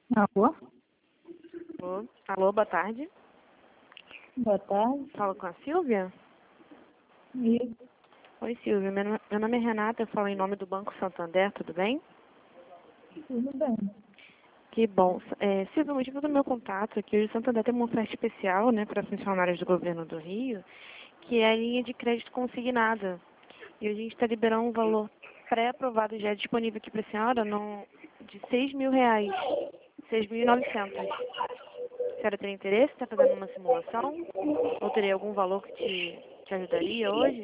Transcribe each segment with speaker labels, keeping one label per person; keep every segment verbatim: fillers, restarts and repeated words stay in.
Speaker 1: Alô?
Speaker 2: Alô, Alô, boa tarde.
Speaker 1: Boa tarde.
Speaker 2: Falo com a Silvia?
Speaker 1: Isso.
Speaker 2: Oi, Silvia. Meu, no- meu nome é Renata, eu falo em nome do Banco Santander, tudo bem?
Speaker 1: Tudo bem.
Speaker 2: Que bom. É, Silvia, o motivo do meu contato é que hoje o Santander tem uma oferta especial, né, para funcionários do governo do Rio, que é a linha de crédito consignada. E a gente está liberando um valor pré-aprovado já disponível aqui para a senhora no, de seis mil reais, seis mil e novecentos. A senhora teria interesse? Está fazendo uma simulação? Ou teria algum valor que te, te ajudaria hoje?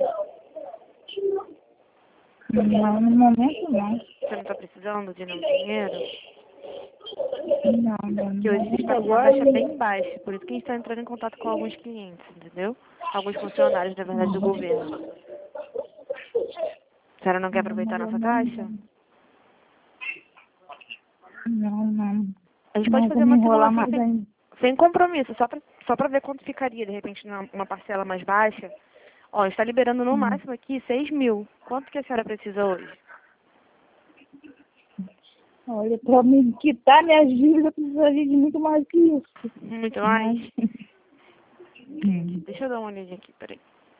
Speaker 1: Não, no momento não.
Speaker 2: Você não está precisando de nenhum dinheiro?
Speaker 1: Não, não.
Speaker 2: Que
Speaker 1: No
Speaker 2: hoje a gente
Speaker 1: momento
Speaker 2: está com uma
Speaker 1: agora
Speaker 2: taxa
Speaker 1: não.
Speaker 2: bem baixa, por isso que a gente está entrando em contato com alguns clientes, entendeu? Alguns funcionários, na verdade, do governo. A senhora não quer
Speaker 1: Não,
Speaker 2: aproveitar a
Speaker 1: mas
Speaker 2: nossa
Speaker 1: não.
Speaker 2: taxa?
Speaker 1: Não, não.
Speaker 2: A gente pode
Speaker 1: Não vou
Speaker 2: fazer
Speaker 1: me
Speaker 2: uma
Speaker 1: enrolar
Speaker 2: simulação
Speaker 1: mais
Speaker 2: sem,
Speaker 1: ainda.
Speaker 2: sem compromisso, só para só para ver quanto ficaria, de repente, numa uma parcela mais baixa. Ó, a gente está liberando no
Speaker 1: Hum.
Speaker 2: máximo aqui seis mil. Quanto que a senhora precisa hoje?
Speaker 1: Olha, para me quitar minhas dívidas, eu precisaria de muito mais que isso.
Speaker 2: Muito mais?
Speaker 1: Mas.
Speaker 2: Entendi.
Speaker 1: Hum.
Speaker 2: Deixa eu dar uma olhadinha aqui, peraí.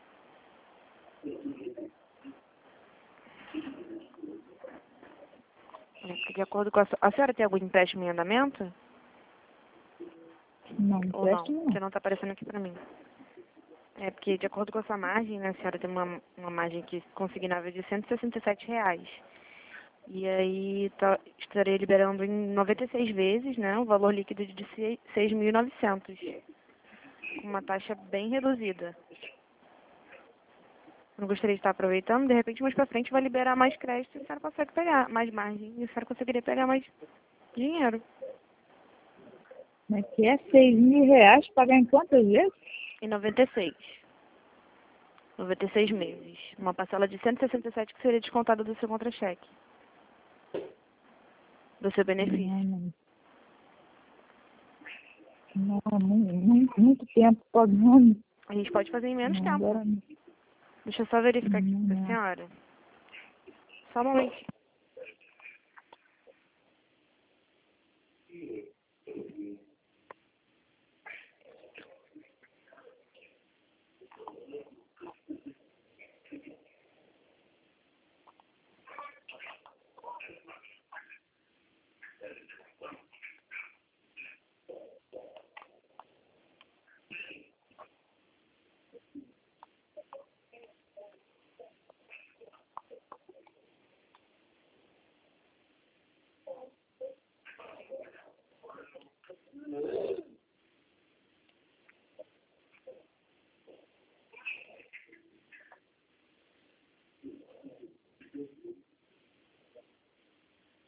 Speaker 2: É, porque de acordo com a, a senhora tem algum empréstimo em andamento?
Speaker 1: Não,
Speaker 2: Ou não?
Speaker 1: empréstimo
Speaker 2: Porque
Speaker 1: não.
Speaker 2: não está aparecendo aqui pra mim. É porque, de acordo com a sua margem, né, a senhora tem uma, uma margem aqui consignável de cento e sessenta e sete reais. E aí tá, estarei liberando em noventa e seis vezes, né, o valor líquido de seis mil e novecentos, com uma taxa bem reduzida. Não gostaria de estar aproveitando, de repente mais pra frente vai liberar mais crédito e a senhora consegue pegar mais margem. E a senhora conseguiria pegar mais dinheiro.
Speaker 1: Mas que é seis mil reais pagar em quantas vezes?
Speaker 2: Em noventa e seis. noventa e seis meses. Uma parcela de cento e sessenta e sete que seria descontada do seu contra-cheque. Do seu
Speaker 1: Não,
Speaker 2: benefício.
Speaker 1: não. Não, muito, muito, muito tempo pagando.
Speaker 2: A gente pode fazer em menos
Speaker 1: Não,
Speaker 2: tempo.
Speaker 1: agora não.
Speaker 2: Deixa eu só verificar aqui
Speaker 1: Não,
Speaker 2: pra
Speaker 1: não.
Speaker 2: senhora. Só um momentinho.